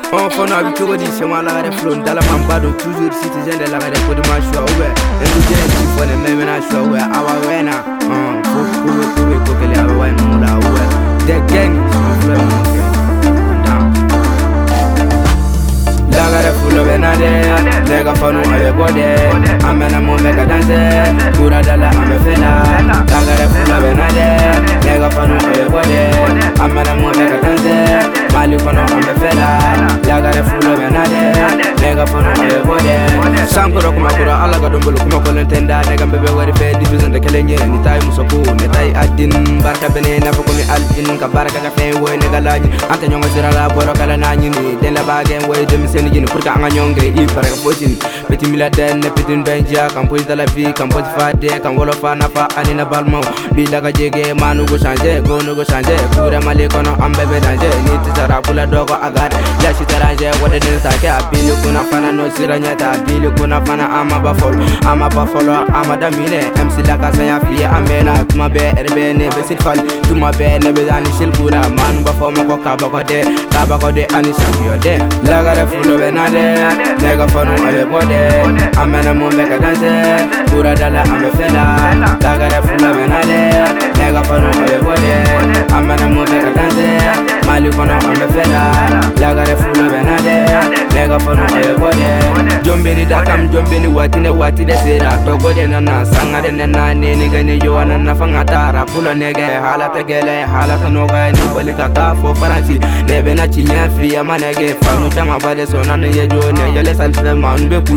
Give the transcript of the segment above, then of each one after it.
On fond a vu que vous dites c'est moi la reflon dans la mambado toujours citoyen de la rade pour de ma choix ouais et nous j'ai dit faut les mêmes na choix ouais awa wena faut que les awa wena la ouais des gangs sont vraiment la rade full benade nega fanu aye bode amena mo mega dance pura dala ame fela la rade full benade nega fanu aye bode amena mo mega dance mali kono ame fela la rade full benade nega fanu aye bode sankoro kuma kura ala ga dombolo kuma ko lentenda nega bebe wari fe division de kelenye ni tay musoko ni tay adin barka bene na ko ni alfin ka barka ka fe woy nega lañi ante ñonga sira la boro kala nañi ni den la bagen woy demi sen jini pour ka nga ñongre i para ka fotin petit miladen ne petit benja kan police de la vie kan poti fade kan wolo fa na fa anina balmo bi daga jege manu go changer go no go changer pura mali kono ambebe danger ni tisara pula dogo agar ya shitaraje wode den sa ke abili kuna fana no siranya ta abili kuna fana ama ba follow ama damine MC la ka saya fi amena tuma be erbe ne be sifal tuma be ne be ani shilkura man ba fo mo ka ba ko de ani samio de la gara fulo benade nega fanu aye bode amena mo be ka dance pura dala ame fela la gara fulo benade nega fanu aye bode amena mo be ka dance mali kono ame fela la gara fulo benade nega fanu aye bode jombeni dakam jombeni watine sera togo de nana sanga de nana ne gane yo nana fanga tara pula nege halata gele halata no ga ni bali ka fo faransi ne be na chinya fi amanege fanu tama bale so nana ye jo ne yele salfe man be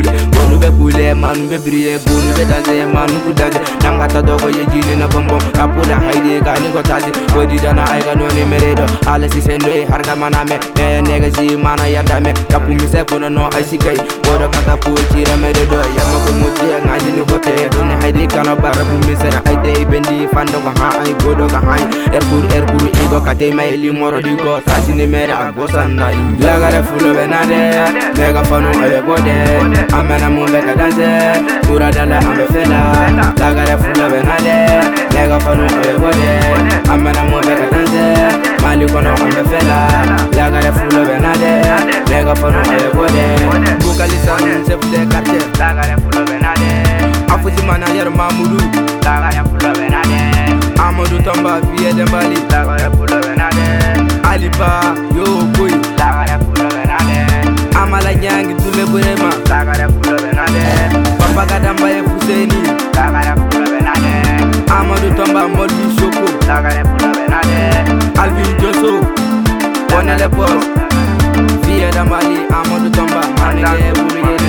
kule man be briye gonu be daze man ku daze nanga ta dogo ye jini na bombo apula haide ga ni ko tazi odi dana ay ga no ni meredo ala si sendo e harga maname nege si mana yada me kapu mi se kono no ay sikai bodo kata pu tira meredo yamma ko muti ngaji ni kote doni haide kana barabu mi se haide bendi fando ko ha ay godo ga hay erbur igo kate may li moro di go tasi ni mere agosanda la gara fulo benade nega fanu aye bode amena mo be ka dance pura dala ame fela la gara fulo benade nega fanu aye bode amena mo be ka dance mali kono ame fela la gara fulo benade nega fanu aye bode bukalisan chef de quartier la gara fulo benade afuji manager mamudu la gara fulo benade Amadou Tamba vie de Mali la gara fulo benade Aliba yo boy la gara fulo benade Amala nyangi tule burema la gara fulo benade Papa Gadamba e Fuseni la gara fulo benade Amadou Tamba Molbi Shoko la gara fulo benade Alvin Josso on est les boss vie de Mali Amadou Tamba manege bouye